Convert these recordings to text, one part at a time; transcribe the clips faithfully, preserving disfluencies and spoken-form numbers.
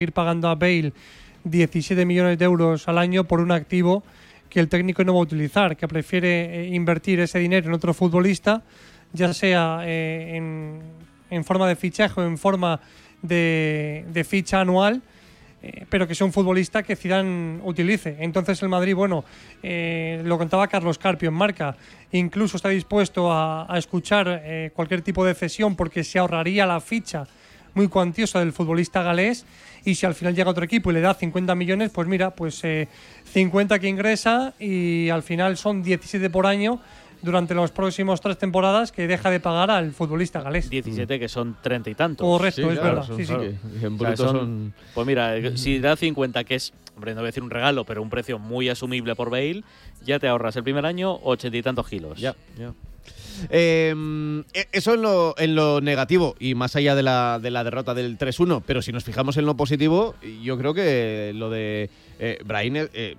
ir pagando a Bale diecisiete millones de euros al año por un activo que el técnico no va a utilizar, que prefiere eh, invertir ese dinero en otro futbolista, ya sea eh, en, en forma de fichaje o en forma de, de ficha anual, eh, pero que sea un futbolista que Zidane utilice. Entonces el Madrid, bueno, eh, lo contaba Carlos Carpio en Marca, incluso está dispuesto a, a escuchar eh, cualquier tipo de cesión porque se ahorraría la ficha muy cuantiosa del futbolista galés, y si al final llega otro equipo y le da cincuenta millones, pues mira, pues eh, cincuenta que ingresa y al final son diecisiete por año durante los próximos tres temporadas que deja de pagar al futbolista galés. diecisiete que son treinta y tantos. Correcto, Sí, es claro, verdad. son- Sí, sí. claro. Y en O sea, bruto son- son- Pues mira, si da cincuenta, que es, hombre, no voy a decir un regalo, pero un precio muy asumible por Bale, ya te ahorras el primer año ochenta y tantos kilos. Ya, ya. Eh, eso en lo, en lo negativo y más allá de la, de la derrota del tres uno, pero si nos fijamos en lo positivo, yo creo que lo de eh, Brahim, eh,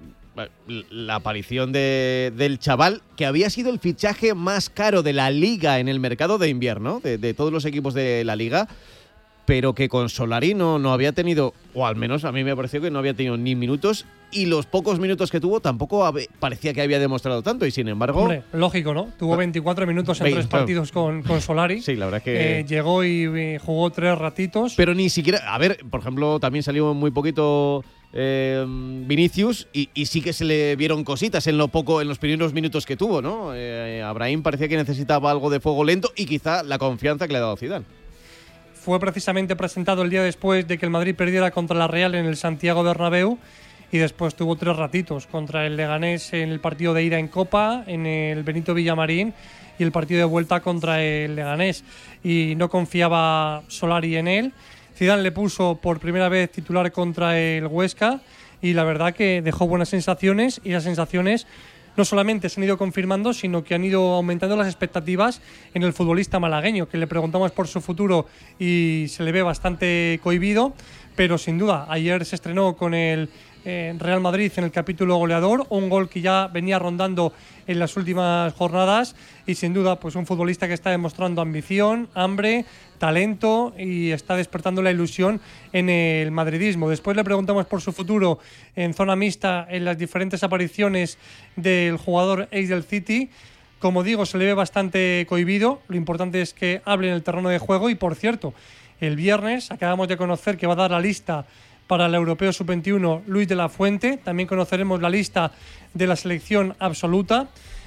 la aparición de, del chaval, que había sido el fichaje más caro de la Liga en el mercado de invierno, de, de todos los equipos de la Liga, pero que con Solari no, no había tenido, o al menos a mí me pareció que no había tenido ni minutos, y los pocos minutos que tuvo tampoco habe- parecía que había demostrado tanto, y sin embargo... Hombre, lógico, ¿no? Tuvo veinticuatro minutos en veinte, tres claro. partidos con, con Solari. Sí, la verdad es que... Eh, llegó y eh, jugó tres ratitos. Pero ni siquiera, a ver, por ejemplo, también salió muy poquito eh, Vinicius y, y sí que se le vieron cositas en lo poco, en los primeros minutos que tuvo, ¿no? Eh, a Brahim parecía que necesitaba algo de fuego lento y quizá la confianza que le ha dado Zidane. Fue precisamente presentado el día después de que el Madrid perdiera contra la Real en el Santiago Bernabéu, y después tuvo tres ratitos contra el Leganés en el partido de ida en Copa, en el Benito Villamarín, y el partido de vuelta contra el Leganés, y no confiaba Solari en él. Zidane le puso por primera vez titular contra el Huesca y la verdad que dejó buenas sensaciones, y las sensaciones no solamente se han ido confirmando, sino que han ido aumentando las expectativas en el futbolista malagueño, que le preguntamos por su futuro y se le ve bastante cohibido, pero sin duda ayer se estrenó con el eh, Real Madrid en el capítulo goleador, un gol que ya venía rondando en las últimas jornadas, y sin duda pues un futbolista que está demostrando ambición, hambre, talento, y está despertando la ilusión en el madridismo. Después le preguntamos por su futuro en zona mixta en las diferentes apariciones del jugador ex del City. Como digo, se le ve bastante cohibido. Lo importante es que hable en el terreno de juego. Y por cierto, el viernes acabamos de conocer que va a dar la lista para el Europeo sub veintiuno Luis de la Fuente. También conoceremos la lista de la selección absoluta.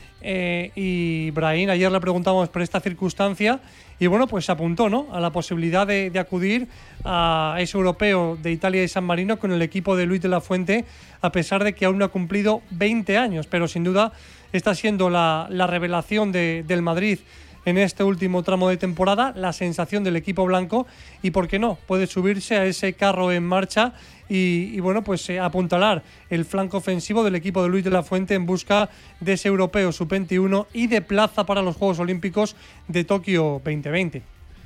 Eh, y Brahim, ayer le preguntamos por esta circunstancia y bueno, pues se apuntó, ¿no?, a la posibilidad de, de acudir a ese europeo de Italia y San Marino con el equipo de Luis de la Fuente, a pesar de que aún no ha cumplido veinte años, pero sin duda está siendo la, la revelación de, del Madrid en este último tramo de temporada, la sensación del equipo blanco, y por qué no, puede subirse a ese carro en marcha y, y bueno, pues eh, apuntalar el flanco ofensivo del equipo de Luis de la Fuente en busca de ese europeo sub veintiuno y de plaza para los Juegos Olímpicos de Tokio veinte veinte.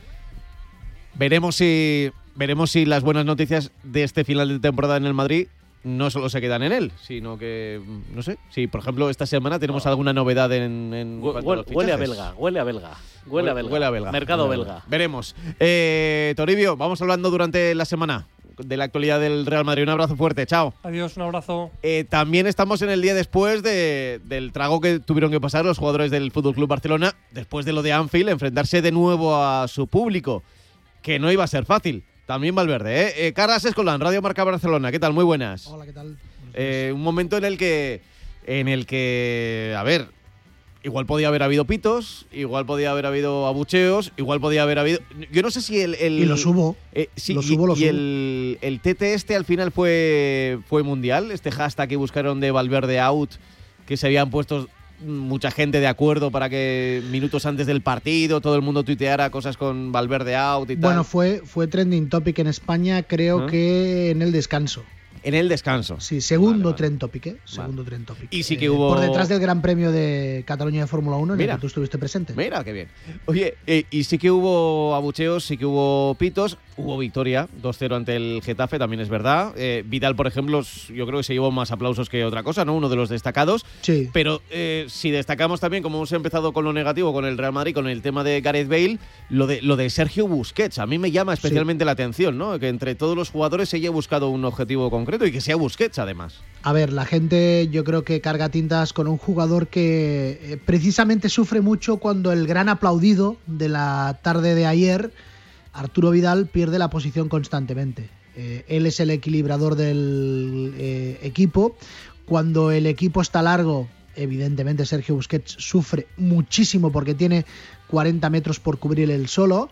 Veremos si, veremos si las buenas noticias de este final de temporada en el Madrid no solo se quedan en él, sino que, no sé, si por ejemplo esta semana tenemos No. alguna novedad en, en Hue- cuanto a Huele, los huele a fichajes. belga, huele a belga. Huele a belga. Huele a belga. Mercado Huele a belga. Veremos. Eh, Toribio, vamos hablando durante la semana de la actualidad del Real Madrid. Un abrazo fuerte, chao. Adiós, un abrazo. Eh, también estamos en el día después de, del trago que tuvieron que pasar los jugadores del F C Barcelona después de lo de Anfield, enfrentarse de nuevo a su público, que no iba a ser fácil. También Valverde, ¿eh? eh Carlas Escolán, Radio Marca Barcelona. ¿Qué tal? Muy buenas. Hola, ¿qué tal? Eh, un momento en el que, en el que, a ver, igual podía haber habido pitos, igual podía haber habido abucheos, igual podía haber habido... Yo no sé si el... el Y lo subo. eh, sí, Lo y- subo, lo y subo. el, el T T este al final fue, fue mundial, este hashtag que buscaron de Valverde out, que se habían puesto mucha gente de acuerdo para que minutos antes del partido todo el mundo tuiteara cosas con Valverde out y tal. Bueno, fue, fue trending topic en España, creo ¿Ah? que en el descanso. En el descanso. Sí, segundo Vale, vale. trend topic, ¿eh? Segundo trend topic. Y sí que Eh, hubo- Por detrás del Gran Premio de Cataluña de Fórmula uno, en Mira. el que tú estuviste presente. Mira, qué bien. Oye, eh, y sí que hubo abucheos, sí que hubo pitos. hubo victoria, dos cero ante el Getafe, también es verdad. Eh, Vidal, por ejemplo, yo creo que se llevó más aplausos que otra cosa, ¿no? Uno de los destacados. Sí. Pero eh, si destacamos también, como hemos empezado con lo negativo, con el Real Madrid, con el tema de Gareth Bale, lo de, lo de Sergio Busquets. A mí me llama especialmente sí. la atención, ¿no? Que entre todos los jugadores se haya buscado un objetivo concreto y que sea Busquets, además. A ver, la gente yo creo que carga tintas con un jugador que eh, precisamente sufre mucho cuando el gran aplaudido de la tarde de ayer, Arturo Vidal, pierde la posición constantemente. Eh, él es el equilibrador del eh, equipo. Cuando el equipo está largo, evidentemente Sergio Busquets sufre muchísimo porque tiene cuarenta metros por cubrir él solo,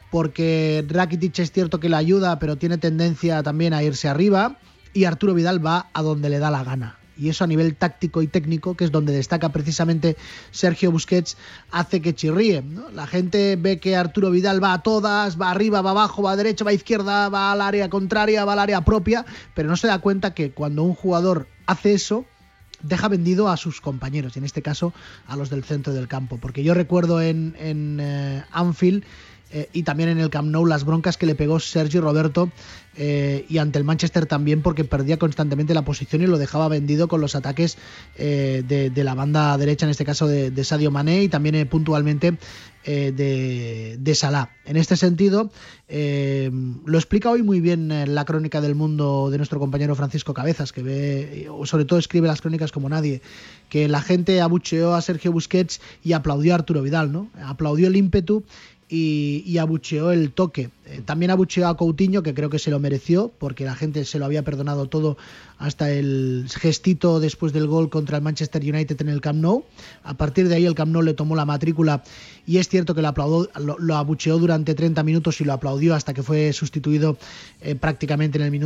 porque Rakitic es cierto que le ayuda, pero tiene tendencia también a irse arriba, y Arturo Vidal va a donde le da la gana. Y eso a nivel táctico y técnico, que es donde destaca precisamente Sergio Busquets, hace que chirríe, ¿no? La gente ve que Arturo Vidal va a todas, va arriba, va abajo, va a derecha, va a izquierda, va al área contraria, va al área propia, pero no se da cuenta que cuando un jugador hace eso, deja vendido a sus compañeros, y en este caso a los del centro del campo. Porque yo recuerdo en, en eh, Anfield eh, y también en el Camp Nou las broncas que le pegó Sergi Roberto eh, y ante el Manchester también, porque perdía constantemente la posición y lo dejaba vendido con los ataques eh, de, de la banda derecha, en este caso de, de Sadio Mané, y también eh, puntualmente eh, de, de Salah. En este sentido, eh, lo explica hoy muy bien en la crónica del Mundo de nuestro compañero Francisco Cabezas, que ve, sobre todo escribe las crónicas como nadie, que la gente abucheó a Sergio Busquets y aplaudió a Arturo Vidal, ¿no? Aplaudió el ímpetu y, y abucheó el toque. Eh, también abucheó a Coutinho, que creo que se lo mereció, porque la gente se lo había perdonado todo, hasta el gestito después del gol contra el Manchester United en el Camp Nou. A partir de ahí el Camp Nou le tomó la matrícula, y es cierto que lo, aplaudó, lo, lo abucheó durante treinta minutos y lo aplaudió hasta que fue sustituido eh, prácticamente en el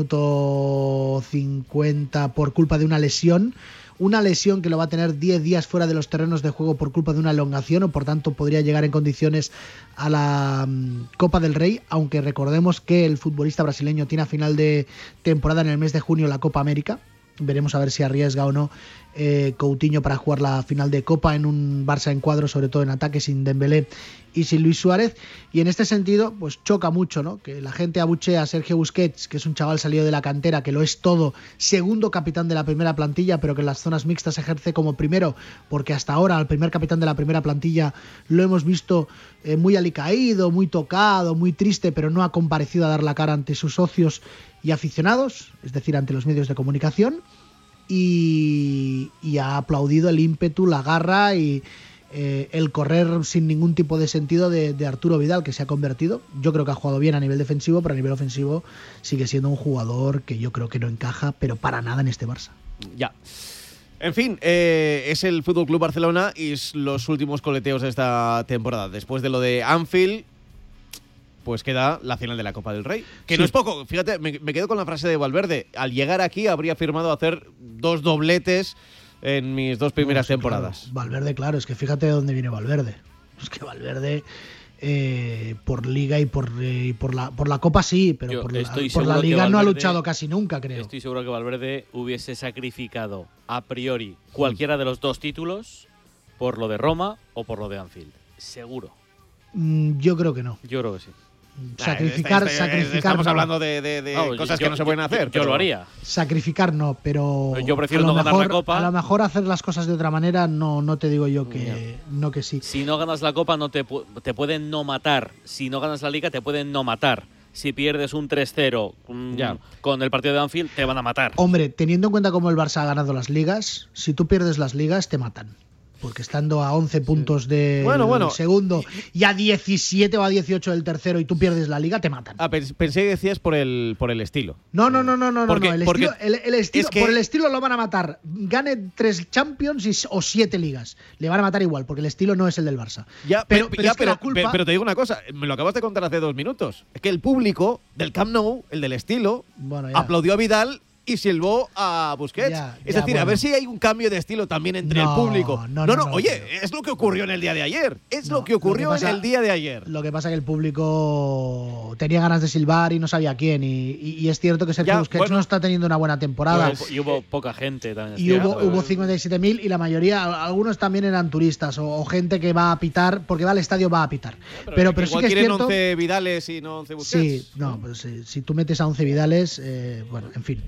minuto cincuenta por culpa de una lesión. Una lesión que lo va a tener diez días fuera de los terrenos de juego por culpa de una elongación, o por tanto podría llegar en condiciones a la um, Copa del Rey, aunque recordemos que el futbolista brasileño tiene a final de temporada en el mes de junio la Copa América. Veremos a ver si arriesga o no eh, Coutinho para jugar la final de Copa en un Barça en cuadro, sobre todo en ataque, sin Dembélé y sin Luis Suárez. Y en este sentido, pues choca mucho, ¿no? Que la gente abuchea a Sergio Busquets, que es un chaval salido de la cantera, que lo es todo, segundo capitán de la primera plantilla, pero que en las zonas mixtas ejerce como primero, porque hasta ahora al primer capitán de la primera plantilla lo hemos visto eh, muy alicaído, muy tocado, muy triste, pero no ha comparecido a dar la cara ante sus socios y aficionados, es decir, ante los medios de comunicación, y, y ha aplaudido el ímpetu, la garra y eh, el correr sin ningún tipo de sentido de, de Arturo Vidal, que se ha convertido, yo creo que ha jugado bien a nivel defensivo, pero a nivel ofensivo sigue siendo un jugador que yo creo que no encaja, pero para nada en este Barça. Ya. En fin, eh, es el F C Barcelona y los últimos coleteos de esta temporada. Después de lo de Anfield, pues queda la final de la Copa del Rey. Que sí. No es poco. Fíjate, me, me quedo con la frase de Valverde. Al llegar aquí habría firmado hacer dos dobletes en mis dos primeras no, sí, temporadas. Claro. Valverde, claro, es que fíjate de dónde viene Valverde. Es que Valverde, eh, por Liga y por, eh, y por, la, por la Copa sí, pero Yo por la, por la Liga Valverde, no ha luchado casi nunca, creo. Estoy seguro que Valverde hubiese sacrificado a priori cualquiera de los dos títulos por lo de Roma o por lo de Anfield. Seguro. Mm, yo creo que no. Yo creo que sí. Sacrificar, está, está, sacrificar. Estamos no. hablando de, de, de no, cosas yo, que no se pueden hacer. Yo, yo lo haría. Sacrificar no, pero. Yo prefiero no mejor, ganar la Copa. A lo mejor hacer las cosas de otra manera, no, no te digo yo que no, no que sí. Si no ganas la Copa, no te, te pueden no matar. Si no ganas la Liga, te pueden no matar. Si pierdes un tres cero ya. con el partido de Anfield, te van a matar. Hombre, teniendo en cuenta cómo el Barça ha ganado las ligas, si tú pierdes las ligas, te matan. Porque estando a once puntos del bueno, bueno. segundo y a diecisiete o a dieciocho del tercero y tú pierdes la liga, te matan. Ah, pensé que decías por el, por el estilo. No, no, no, no, no. Porque, no. El, porque estilo, el, el estilo, es que por el estilo lo van a matar. Gane tres Champions y, o siete ligas. Le van a matar igual, porque el estilo no es el del Barça. Ya, pero, pero, pero, ya, es que pero, la culpa... pero, pero te digo una cosa, me lo acabas de contar hace dos minutos. Es que el público del Camp Nou, el del estilo, bueno, ya. aplaudió a Vidal y silbó a Busquets. Ya, es ya, decir, bueno. a ver si hay un cambio de estilo también entre No, el público. no, no, no, no, oye, no. es lo que ocurrió en el día de ayer. Es No, lo que ocurrió lo que pasa- en el día de ayer. Lo que pasa es que el público tenía ganas de silbar y no sabía quién. Y, y- y es cierto que Sergio Ya, Busquets bueno. no está teniendo una buena temporada. Y hubo- y hubo poca gente también. es Y cierto. hubo, hubo cincuenta y siete mil y la mayoría, algunos también eran turistas o, o gente que va a pitar, porque va al estadio, va a pitar. Pero, pero, sí igual que es quieren cierto. once Vidales y no once Busquets. Sí, no, pues eh, si tú metes a once Vidales, eh, bueno, en fin.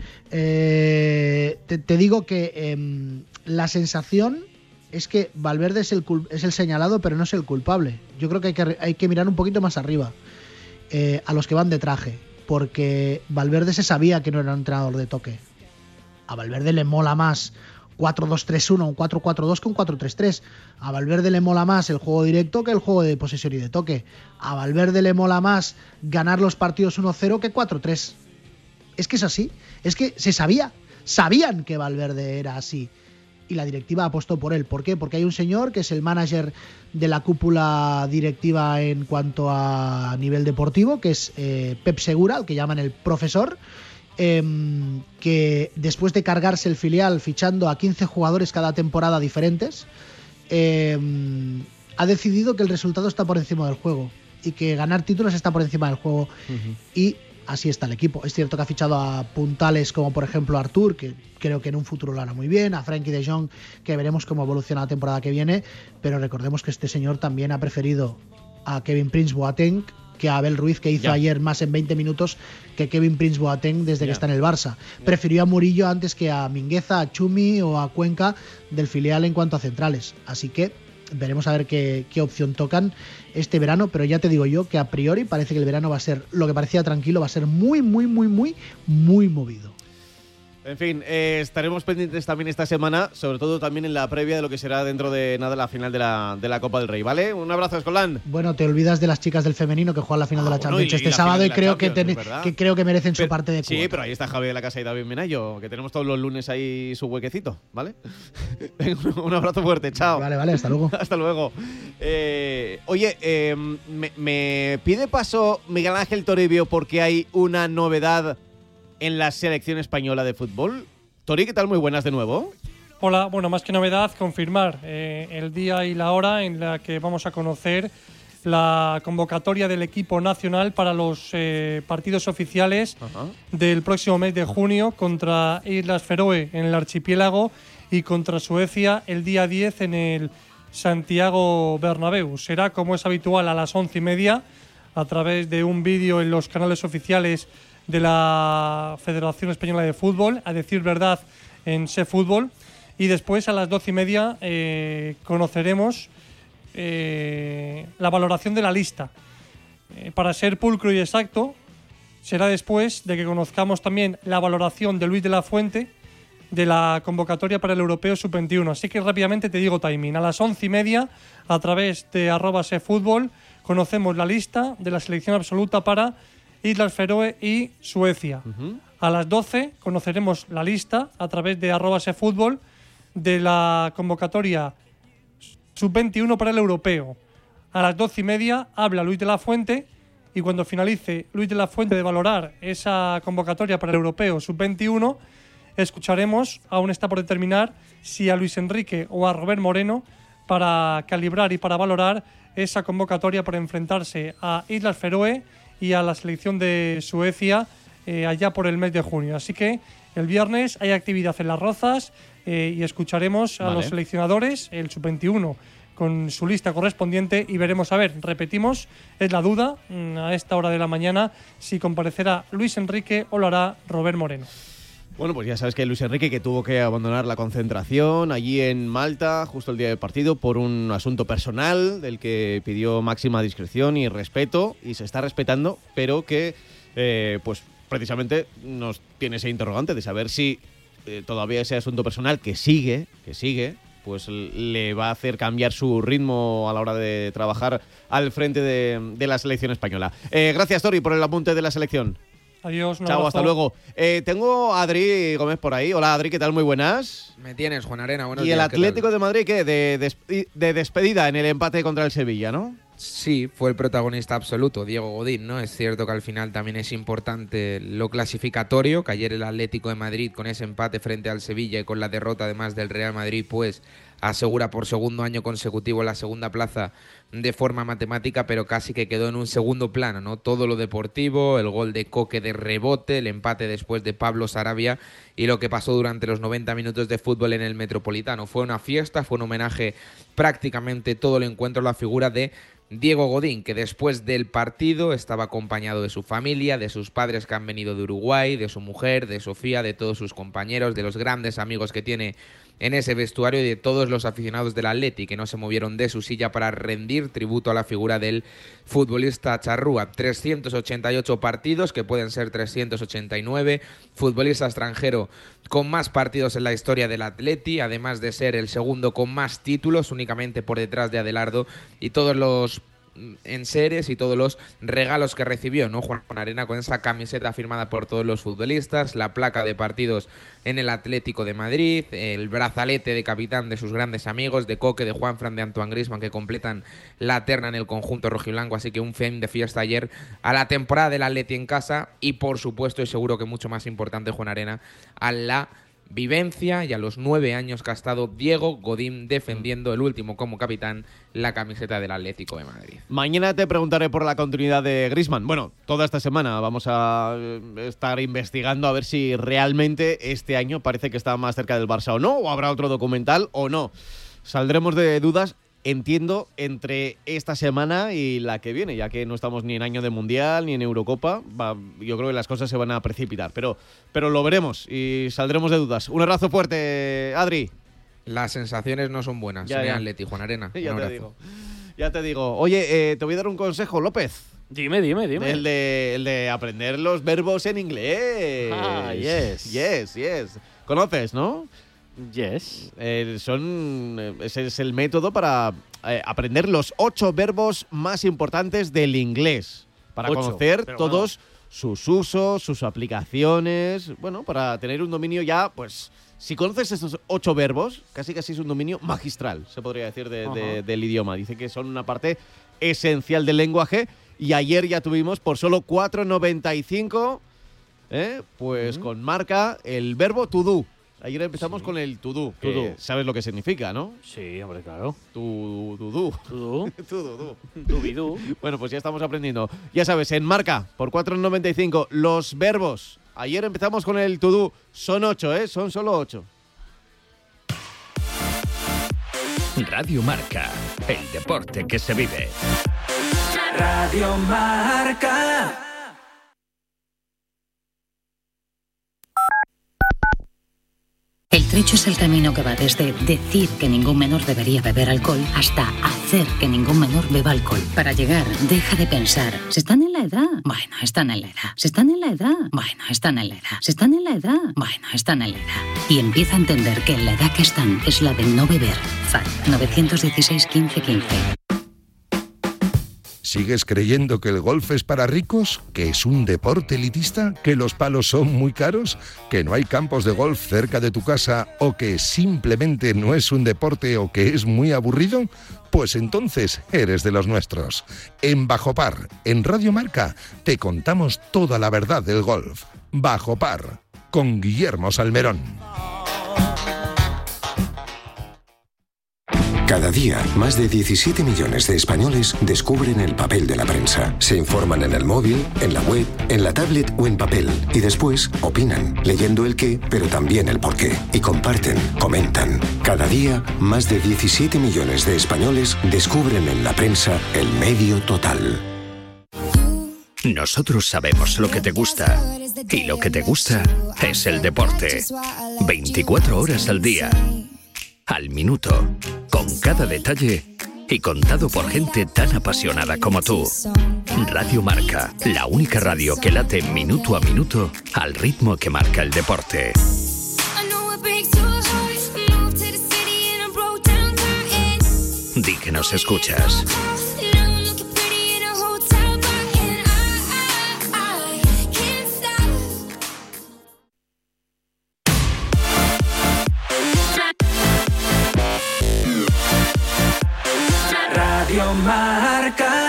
Eh, te, te digo que eh, la sensación es que Valverde es el, cul- es el señalado, pero no es el culpable. Yo creo que hay que, re- hay que mirar un poquito más arriba eh, a los que van de traje, porque Valverde se sabía que no era un entrenador de toque. A Valverde le mola más cuatro dos tres uno, un cuatro cuatro dos que un cuatro tres tres. A Valverde le mola más el juego directo que el juego de posesión y de toque. A Valverde le mola más ganar los partidos uno cero que cuatro tres. Es que es así. Es que se sabía. Sabían que Valverde era así. Y la directiva apostó por él. ¿Por qué? Porque hay un señor que es el manager de la cúpula directiva en cuanto a nivel deportivo, que es eh, Pep Segura, al que llaman el profesor, eh, que después de cargarse el filial fichando a quince jugadores cada temporada diferentes, eh, ha decidido que el resultado está por encima del juego y que ganar títulos está por encima del juego. Uh-huh. Y así está el equipo. Es cierto que ha fichado a puntales como por ejemplo Artur, que creo que en un futuro lo hará muy bien, a Frenkie de Jong, que veremos cómo evoluciona la temporada que viene, pero recordemos que este señor también ha preferido a Kevin Prince Boateng que a Abel Ruiz, que hizo ya. ayer más en veinte minutos que Kevin Prince Boateng desde ya. que está en el Barça. Ya. Prefirió a Murillo antes que a Mingueza, a Chumi o a Cuenca del filial en cuanto a centrales. Así que veremos a ver qué, qué opción tocan este verano, pero ya te digo yo que a priori parece que el verano va a ser, lo que parecía tranquilo, va a ser muy, muy, muy, muy, muy movido. En fin, eh, estaremos pendientes también esta semana, sobre todo también en la previa de lo que será dentro de nada la final de la, de la Copa del Rey, ¿vale? Un abrazo, Escolán. Bueno, te olvidas de las chicas del femenino que juegan la final ah, de la bueno, Champions y, este y sábado y creo que, ten, que creo que merecen pero, su parte de cuota. Sí, pero ahí está Javi de la Casa y David Menayo, que tenemos todos los lunes ahí su huequecito, ¿vale? Un abrazo fuerte, chao. Vale, vale, hasta luego. Hasta luego. Eh, oye, eh, me, me pide paso Miguel Ángel Toribio porque hay una novedad en la selección española de fútbol. Tori, ¿qué tal? Muy buenas de nuevo. Hola, bueno, más que novedad, confirmar eh, el día y la hora en la que vamos a conocer la convocatoria del equipo nacional para los eh, partidos oficiales Ajá. del próximo mes de junio contra Islas Feroe en el archipiélago y contra Suecia el día diez en el Santiago Bernabéu. Será, como es habitual, a las once y media a través de un vídeo en los canales oficiales de la Federación Española de Fútbol, a decir verdad, en SeFútbol, y después a las doce y media eh, conoceremos eh, la valoración de la lista. Eh, para ser pulcro y exacto, será después de que conozcamos también la valoración de Luis de la Fuente de la convocatoria para el Europeo sub veintiuno. Así que rápidamente te digo timing. A las once y media, a través de arroba SeFútbol, conocemos la lista de la selección absoluta para Islas Feroe y Suecia. Uh-huh. A las doce conoceremos la lista a través de arroba SeFútbol de la convocatoria sub veintiuno para el Europeo. A las doce y media habla Luis de la Fuente y cuando finalice Luis de la Fuente de valorar esa convocatoria para el Europeo sub veintiuno, escucharemos, aún está por determinar, si a Luis Enrique o a Robert Moreno para calibrar y para valorar esa convocatoria para enfrentarse a Islas Feroe y a la selección de Suecia eh, allá por el mes de junio. Así que el viernes hay actividad en Las Rozas eh, y escucharemos a vale. los seleccionadores, el sub veintiuno, con su lista correspondiente y veremos, a ver, repetimos, es la duda mmm, a esta hora de la mañana si comparecerá Luis Enrique o lo hará Robert Moreno. Bueno, pues ya sabes que Luis Enrique que tuvo que abandonar la concentración allí en Malta justo el día del partido por un asunto personal del que pidió máxima discreción y respeto y se está respetando, pero que eh, pues precisamente nos tiene ese interrogante de saber si eh, todavía ese asunto personal que sigue, que sigue, pues le va a hacer cambiar su ritmo a la hora de trabajar al frente de, de la selección española. Eh, gracias, Tori, por el apunte de la selección. Adiós. Chao, abrazo. Hasta luego. Eh, tengo a Adri Gómez por ahí. Hola, Adri, ¿qué tal? Muy buenas. Me tienes, Juan Arena. Buenos ¿Y días, el Atlético de Madrid qué? De, de, de despedida en el empate contra el Sevilla, ¿no? Sí, fue el protagonista absoluto, Diego Godín, ¿no? Es cierto que al final también es importante lo clasificatorio, que ayer el Atlético de Madrid con ese empate frente al Sevilla y con la derrota además del Real Madrid, pues asegura por segundo año consecutivo la segunda plaza de forma matemática, pero casi que quedó en un segundo plano, ¿no? Todo lo deportivo, el gol de Coque de rebote, el empate después de Pablo Sarabia y lo que pasó durante los noventa minutos de fútbol en el Metropolitano. Fue una fiesta, fue un homenaje prácticamente todo el encuentro a la figura de Diego Godín, que después del partido estaba acompañado de su familia, de sus padres que han venido de Uruguay, de su mujer, de Sofía, de todos sus compañeros, de los grandes amigos que tiene en ese vestuario y de todos los aficionados del Atleti que no se movieron de su silla para rendir tributo a la figura del futbolista charrúa. trescientos ochenta y ocho partidos, que pueden ser trescientos ochenta y nueve, futbolista extranjero con más partidos en la historia del Atleti, además de ser el segundo con más títulos, únicamente por detrás de Adelardo, y todos los enseres y todos los regalos que recibió, ¿no? Juan Arena con esa camiseta firmada por todos los futbolistas, la placa de partidos en el Atlético de Madrid, el brazalete de capitán de sus grandes amigos, de Coque, de Juanfran, de Antoine Griezmann, que completan la terna en el conjunto rojiblanco. Así que un fin de fiesta ayer a la temporada del Atleti en casa y, por supuesto, y seguro que mucho más importante, Juan Arena, a la vivencia y a los nueve años que ha estado Diego Godín defendiendo el último como capitán la camiseta del Atlético de Madrid. Mañana te preguntaré por la continuidad de Griezmann. Bueno, toda esta semana vamos a estar investigando a ver si realmente este año parece que está más cerca del Barça o no, o habrá otro documental o no. Saldremos de dudas, entiendo, entre esta semana y la que viene, ya que no estamos ni en año de Mundial ni en Eurocopa. Va, yo creo que las cosas se van a precipitar, pero, pero lo veremos y saldremos de dudas. Un abrazo fuerte, Adri. Las sensaciones no son buenas, ya, ya. Atleti, Juan Arena. Ya te digo. Ya te digo. Oye, eh, te voy a dar un consejo, López. Dime, dime, dime. El de, el de aprender los verbos en inglés. Ah, yes. Yes, yes. ¿Conoces, no? Yes. Eh, son, ese es el método para eh, aprender los ocho verbos más importantes del inglés. Para Ocho, conocer pero todos bueno. sus usos, sus aplicaciones. Bueno, para tener un dominio ya, pues, si conoces estos ocho verbos, casi casi es un dominio magistral, se podría decir, de, de, del idioma. Dice que son una parte esencial del lenguaje. Y ayer ya tuvimos por solo cuatro noventa y cinco, ¿eh? pues uh-huh. con marca el verbo to do. Ayer empezamos sí. con el to do, que to-do. Sabes lo que significa, ¿no? Sí, hombre, claro. Tu to do. To do. Tu do do. Dubidú. Bueno, pues ya estamos aprendiendo. Ya sabes, en marca, por cuatro noventa y cinco, los verbos. Ayer empezamos con el to do. Son ocho, ¿eh? Son solo ocho. Radio Marca, el deporte que se vive. Radio Marca. El trecho es el camino que va desde decir que ningún menor debería beber alcohol hasta hacer que ningún menor beba alcohol. Para llegar, deja de pensar, ¿se están en la edad? Bueno, están en la edad. ¿Se están en la edad? Bueno, están en la edad. ¿Se están en la edad? Bueno, están en la edad. Y empieza a entender que la edad que están es la de no beber. F A D nueve uno seis, quince, quince. ¿Sigues creyendo que el golf es para ricos? ¿Que es un deporte elitista? ¿Que los palos son muy caros? ¿Que no hay campos de golf cerca de tu casa? ¿O que simplemente no es un deporte o que es muy aburrido? Pues entonces eres de los nuestros. En Bajo Par, en Radio Marca, te contamos toda la verdad del golf. Bajo Par, con Guillermo Salmerón. Cada día, más de diecisiete millones de españoles descubren el papel de la prensa. Se informan en el móvil, en la web, en la tablet o en papel. Y después opinan, leyendo el qué, pero también el por qué. Y comparten, comentan. Cada día, más de diecisiete millones de españoles descubren en la prensa el medio total. Nosotros sabemos lo que te gusta. Y lo que te gusta es el deporte. veinticuatro horas al día. Al minuto, con cada detalle y contado por gente tan apasionada como tú. Radio Marca, la única radio que late minuto a minuto al ritmo que marca el deporte. Di que nos escuchas. Radio Marca.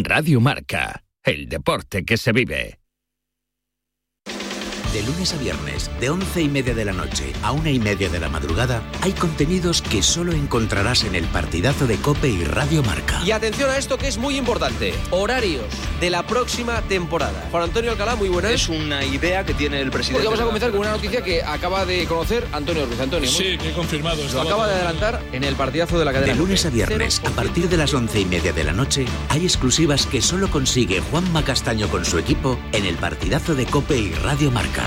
Radio Marca, el deporte que se vive. De lunes a viernes, de once y media de la noche a una y media de la madrugada, hay contenidos que solo encontrarás en el partidazo de COPE y Radio Marca. Y atención a esto que es muy importante, horarios de la próxima temporada. Juan Antonio Alcalá, muy buenas. Es una idea que tiene el presidente. Porque vamos a comenzar con una noticia que acaba de conocer Antonio Ruiz. Antonio, sí, que he confirmado. Lo acaba de adelantar en el partidazo de la cadena. De lunes a viernes, a partir de las once y media de la noche, hay exclusivas que solo consigue Juanma Castaño con su equipo en el partidazo de COPE y Radio Marca.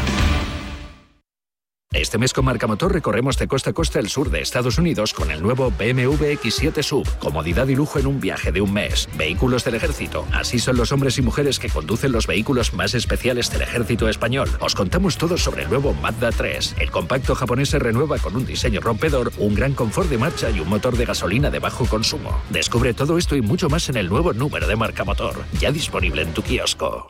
Este mes con Marca Motor recorremos de costa a costa el sur de Estados Unidos con el nuevo B M W X siete Sub. Comodidad y lujo en un viaje de un mes. Vehículos del ejército. Así son los hombres y mujeres que conducen los vehículos más especiales del ejército español. Os contamos todo sobre el nuevo Mazda tres. El compacto japonés se renueva con un diseño rompedor, un gran confort de marcha y un motor de gasolina de bajo consumo. Descubre todo esto y mucho más en el nuevo número de Marca Motor. Ya disponible en tu kiosco.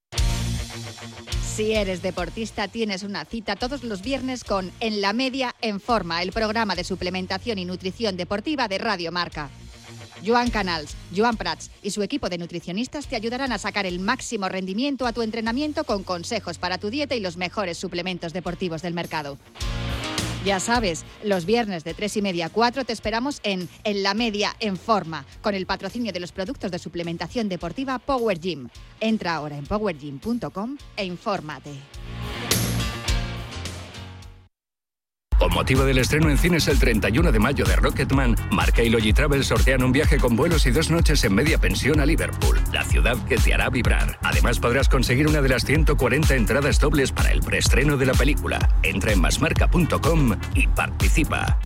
Si eres deportista, tienes una cita todos los viernes con En la Media en Forma, el programa de suplementación y nutrición deportiva de Radio Marca. Joan Canals, Joan Prats y su equipo de nutricionistas te ayudarán a sacar el máximo rendimiento a tu entrenamiento con consejos para tu dieta y los mejores suplementos deportivos del mercado. Ya sabes, los viernes de tres y media a cuatro te esperamos en En la Media en Forma, con el patrocinio de los productos de suplementación deportiva Power Gym. Entra ahora en power gym punto com e infórmate. Con motivo del estreno en cines el treinta y uno de mayo de Rocketman, Marca y Logitravel sortean un viaje con vuelos y dos noches en media pensión a Liverpool, la ciudad que te hará vibrar. Además podrás conseguir una de las ciento cuarenta entradas dobles para el preestreno de la película. Entra en masmarca punto com y participa.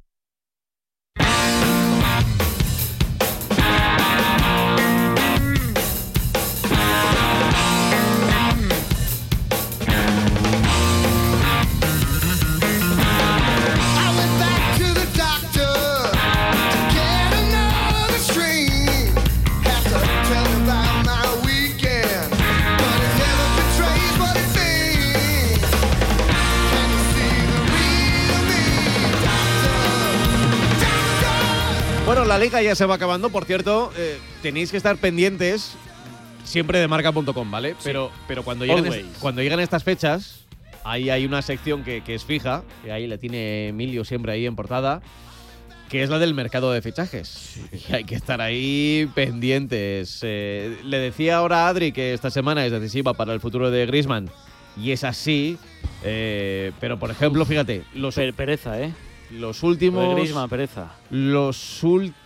Bueno, la liga ya se va acabando. Por cierto, eh, tenéis que estar pendientes siempre de marca punto com, ¿vale? Sí. Pero, pero cuando, lleguen es, cuando llegan estas fechas, ahí hay una sección que, que es fija, que ahí la tiene Emilio siempre ahí en portada, que es la del mercado de fichajes. Sí. Y hay que estar ahí pendientes. Eh, le decía ahora a Adri que esta semana es decisiva para el futuro de Griezmann, y es así. Eh, pero, por ejemplo, fíjate... los Pereza, ¿eh? Los últimos... Griezmann, pereza. Los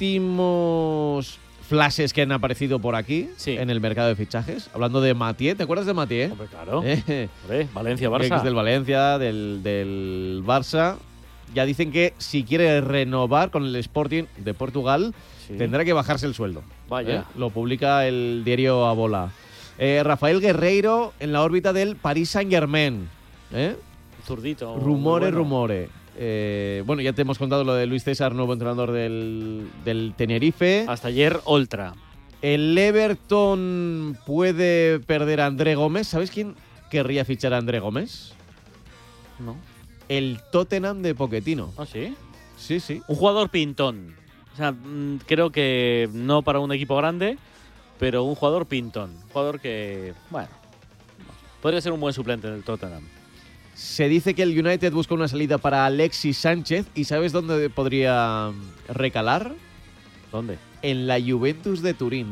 últimos flashes que han aparecido por aquí, sí, en el mercado de fichajes. Hablando de Mathieu, ¿te acuerdas de Mathieu? Hombre, claro. ¿Eh? Hombre, Valencia-Barça. Es del Valencia, del, del Barça. Ya dicen que si quiere renovar con el Sporting de Portugal, sí, tendrá que bajarse el sueldo. Vaya. ¿Eh? Lo publica el diario A Bola. Eh, Rafael Guerreiro en la órbita del Paris Saint-Germain. ¿Eh? Zurdito. Rumore, bueno. rumore. Eh, bueno, ya te hemos contado lo de Luis César, nuevo entrenador del, del Tenerife. Hasta ayer, Oltra. El Everton puede perder a André Gómez. ¿Sabes quién querría fichar a André Gómez? No. El Tottenham de Pochettino. ¿Ah, sí? Sí, sí. Un jugador pintón. O sea, mmm, creo que no para un equipo grande, pero un jugador pintón. Un jugador que, bueno, podría ser un buen suplente del Tottenham. Se dice que el United busca una salida para Alexis Sánchez. ¿Y sabes dónde podría recalar? ¿Dónde? En la Juventus de Turín.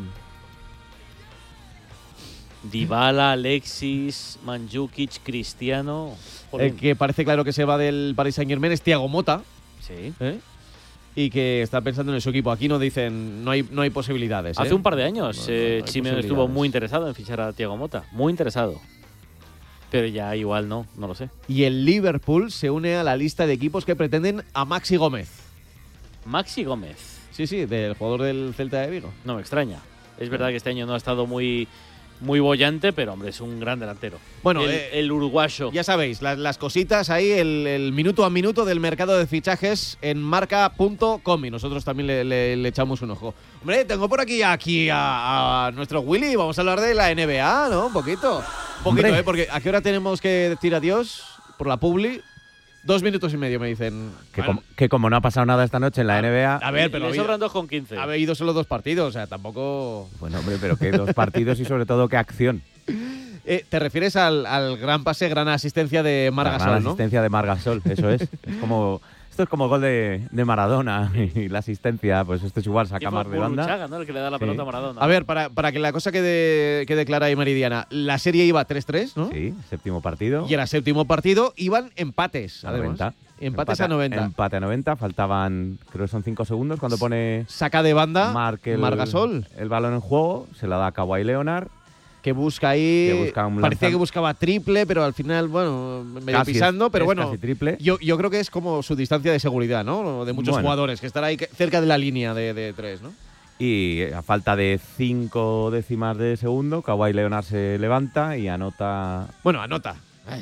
Dybala, Alexis, Mandzukic, Cristiano. El que parece claro que se va del Paris Saint-Germain es Thiago Motta. Sí. ¿Eh? Y que está pensando en su equipo. Aquí no dicen, no hay, no hay posibilidades. Hace ¿eh? un par de años no, no, eh, no Simeone estuvo muy interesado en fichar a Thiago Motta. Muy interesado. Pero ya igual no, no lo sé. Y el Liverpool se une a la lista de equipos que pretenden a Maxi Gómez. ¿Maxi Gómez? Sí, sí, del jugador del Celta de Vigo. No me extraña. Es verdad que este año no ha estado muy, muy bollante, pero hombre, es un gran delantero. Bueno, el, eh, el uruguayo. Ya sabéis, las, las cositas ahí, el, el minuto a minuto del mercado de fichajes en marca punto com. Y nosotros también le, le, le echamos un ojo. Hombre, tengo por aquí, aquí a, a nuestro Willy. Vamos a hablar de la N B A, ¿no? Un poquito. Un poquito, ¿eh? Porque ¿a qué hora tenemos que decir adiós por la publi? Dos minutos y medio, me dicen. Que, Bueno, com- que como no ha pasado nada esta noche en la N B A. a ver, pero le ha habido, sobran dos con quince. ha habido solo dos partidos, o sea, tampoco. Bueno, hombre, pero que dos partidos y sobre todo qué acción. Eh, ¿Te refieres al, al gran pase, gran asistencia de Marc La gran Gasol, no? asistencia de Marc Gasol, eso es. Es como, esto es como el gol de, de Maradona y la asistencia, pues esto es igual, saca Y fue más de banda. Burruchaga, ¿no? El que le da la Sí. pelota a Maradona. A ver, para, para que la cosa quede, quede clara y meridiana, la serie iba tres tres, ¿no? Sí, séptimo partido. Y era séptimo partido, iban empates, A además. noventa. Empates Empate a noventa. Empate a noventa, faltaban, creo que son cinco segundos cuando pone Saca de banda Marc el, Marc Gasol, el balón en juego, se la da a Kawhi Leonard. que busca ahí. Que busca un parecía lanzam- que buscaba triple, pero al final, bueno, medio Casi pisando, es- pero es bueno. casi triple. Yo, yo creo que es como su distancia de seguridad, ¿no? De muchos Bueno. jugadores, que estar ahí que- cerca de la línea de, de tres, ¿no? Y a falta de cinco décimas de segundo, Kawhi Leonard se levanta y anota. Bueno, anota.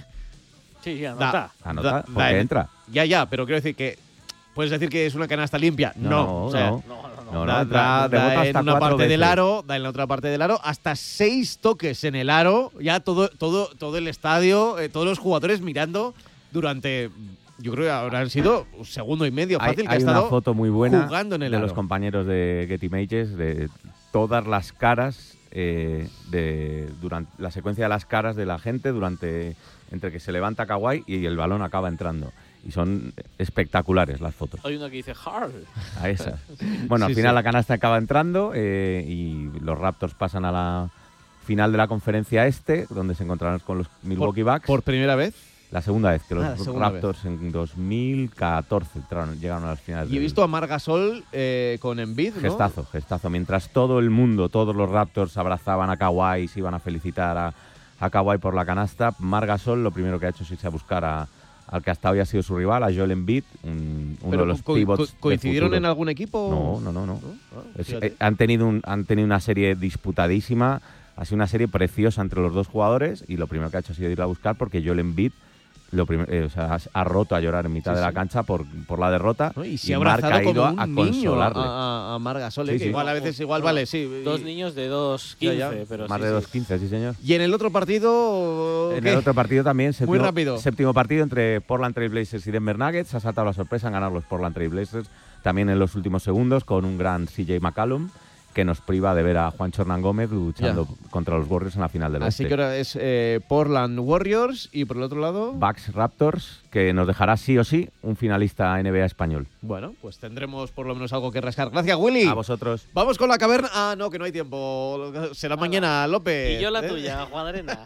Sí, Da- anota. Anota, da- porque da en- entra. Ya, ya, pero quiero decir que. ¿Puedes decir que es una canasta limpia? No. No, o sea, no. No, no, da, da- da- rebota da hasta en una cuatro parte del veces. aro, da en la otra parte del aro, hasta seis toques en el aro, ya todo, todo, todo el estadio, eh, todos los jugadores mirando durante, yo creo que habrán sido un segundo y medio Hay, fácil que hay ha una estado foto muy buena jugando en el de aro. los compañeros de Getty Images de todas las caras eh, de durante la secuencia de las caras de la gente durante entre que se levanta Kawhi y el balón acaba entrando. Y son espectaculares las fotos. Hay uno que dice hard. A esas. Bueno, Sí, al final sí. la canasta acaba entrando eh, y los Raptors pasan a la final de la conferencia este, donde se encontrarán con los Milwaukee Bucks. Por primera vez. La segunda vez que los Ah, la segunda Raptors en dos mil catorce entraron- llegaron a las finales. Y he del- visto a Marc Gasol eh, con Embiid, ¿no? Gestazo, gestazo. Mientras todo el mundo, todos los Raptors abrazaban a Kawhi y se iban a felicitar a, a Kawhi por la canasta, Marc Gasol lo primero que ha hecho es irse a buscar a, al que hasta hoy ha sido su rival, a Joel Embiid, un- uno Pero de los co- pivots co- del ¿Coincidieron futuro. en algún equipo? No, no, no, no. Ah, Es- fíjate. eh, han, tenido un- han tenido una serie disputadísima, ha sido una serie preciosa entre los dos jugadores y lo primero que ha hecho ha sido ir a buscar porque Joel Embiid lo prim- eh, o sea, ha, ha roto a llorar en mitad Sí, de la sí. cancha por, por la derrota ¿No? Y se ha Marc abrazado ha ido como a, un a niño consolarle. a, a, a Marc Gasol, Sí, eh, que sí. igual a veces igual vale, sí. Dos Y- niños de dos Ya, quince, ya. pero Más sí, de sí. dos quince, sí señor. Y en el otro partido. En ¿qué? el otro partido también, séptimo, Muy rápido. séptimo partido entre Portland Trail Blazers y Denver Nuggets. Ha saltado la sorpresa en ganar los Portland Trail Blazers también en los últimos segundos con un gran C J McCollum que nos priva de ver a Juancho Hernán Gómez luchando contra los Warriors en la final del Así Oeste. que ahora es eh, Portland Warriors y por el otro lado. Bucks Raptors, que nos dejará sí o sí un finalista N B A español. Bueno, pues tendremos por lo menos algo que rascar. Gracias, Willy. A vosotros. Vamos con la caverna. Ah, no, que no hay tiempo. Será mañana, López. Y yo la ¿eh? tuya, Juan Arena.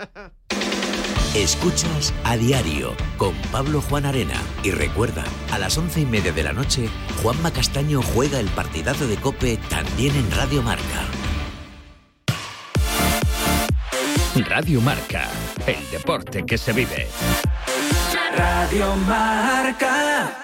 Escuchas a diario con Pablo Juan Arena. Y recuerda, a las once y media de la noche, Juanma Castaño juega el partidazo de COPE también en Radio Marca. Radio Marca, el deporte que se vive. Radio Marca.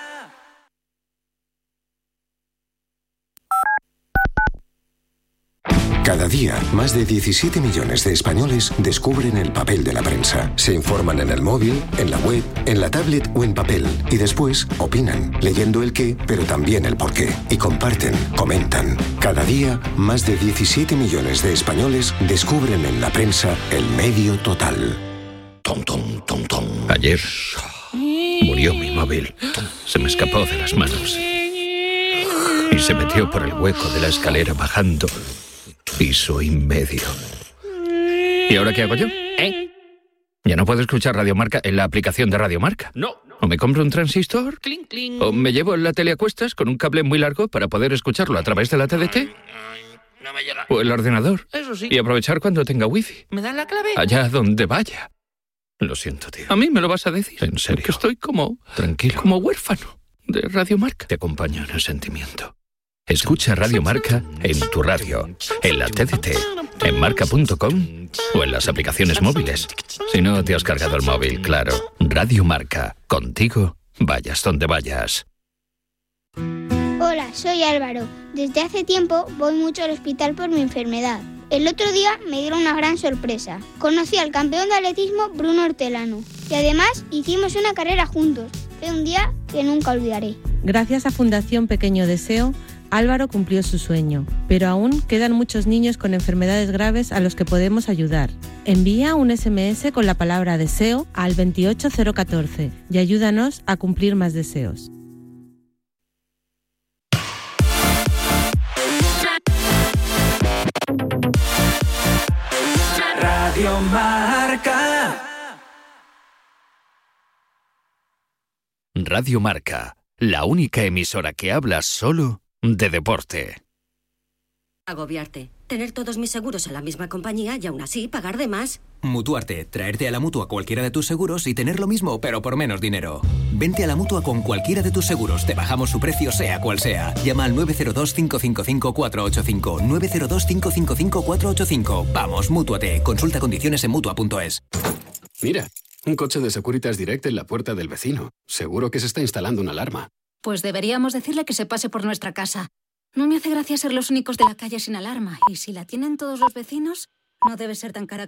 Cada día, más de diecisiete millones de españoles descubren el papel de la prensa. Se informan en el móvil, en la web, en la tablet o en papel. Y después opinan, leyendo el qué, pero también el por qué. Y comparten, comentan. Cada día, más de diecisiete millones de españoles descubren en la prensa el medio total. Tom, tom, tom, tom. Ayer murió mi móvil. Se me escapó de las manos. Y se metió por el hueco de la escalera bajando piso y medio. ¿Y ahora qué hago yo? ¿Eh? ¿Ya no puedo escuchar Radio Marca en la aplicación de Radio Marca? No. ¿O me compro un transistor? Cling, cling. ¿O me llevo la tele a cuestas con un cable muy largo para poder escucharlo a través de la T D T? No me llega. ¿O el ordenador? Eso sí. Y aprovechar cuando tenga wifi. ¿Me dan la clave? Allá donde vaya. Lo siento, tío. ¿A mí me lo vas a decir? En serio. Que estoy como... Tranquilo. Como huérfano de Radio Marca. Te acompaño en el sentimiento. Escucha Radio Marca en tu radio, en la T D T, en marca punto com o en las aplicaciones móviles. Si no te has cargado el móvil, claro. Radio Marca. Contigo, vayas donde vayas. Hola, soy Álvaro. Desde hace tiempo voy mucho al hospital por mi enfermedad. El otro día me dieron una gran sorpresa. Conocí al campeón de atletismo Bruno Hortelano y además hicimos una carrera juntos. Fue un día que nunca olvidaré. Gracias a Fundación Pequeño Deseo, Álvaro cumplió su sueño, pero aún quedan muchos niños con enfermedades graves a los que podemos ayudar. Envía un ese eme ese con la palabra deseo al veintiocho cero catorce y ayúdanos a cumplir más deseos. Radio Marca. Radio Marca, la única emisora que habla solo de deporte. Agobiarte. Tener todos mis seguros en la misma compañía y aún así pagar de más. Mutuarte. Traerte a la Mutua cualquiera de tus seguros y tener lo mismo, pero por menos dinero. Vente a la Mutua con cualquiera de tus seguros. Te bajamos su precio, sea cual sea. Llama al nueve cero dos, cinco cinco cinco, cuatro ocho cinco. nueve cero dos, cinco cinco cinco, cuatro ocho cinco. Vamos, Mútuate. Consulta condiciones en Mutua punto es. Mira, un coche de Securitas Direct en la puerta del vecino. Seguro que se está instalando una alarma. Pues deberíamos decirle que se pase por nuestra casa. No me hace gracia ser los únicos de la calle sin alarma. Y si la tienen todos los vecinos, no debe ser tan cara